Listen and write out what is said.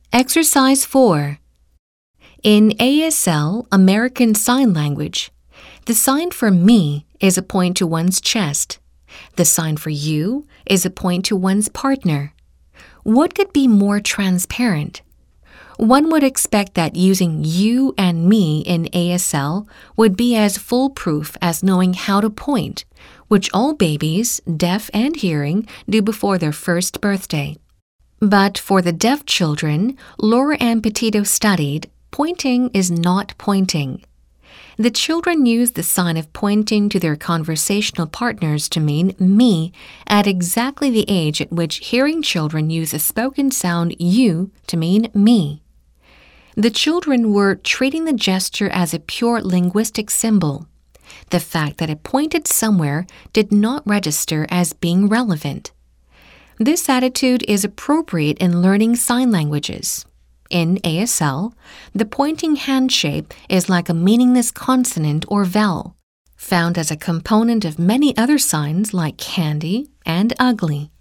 Exercise 4. In ASL, American Sign Language, the sign for me is a point to one's chest. The sign for you is a point to one's partner. What could be more transparent? One would expect that using you and me in ASL would be as foolproof as knowing how to point, which all babies, deaf and hearing, do before their first birthday. But for the deaf children Laura Ann Petito studied, pointing is not pointing. The children use the sign of pointing to their conversational partners to mean me at exactly the age at which hearing children use the spoken sound you to mean me. The children were treating the gesture as a pure linguistic symbol. The fact that it pointed somewhere did not register as being relevant. This attitude is appropriate in learning sign languages. In ASL, the pointing hand shape is like a meaningless consonant or vowel, found as a component of many other signs like candy and ugly.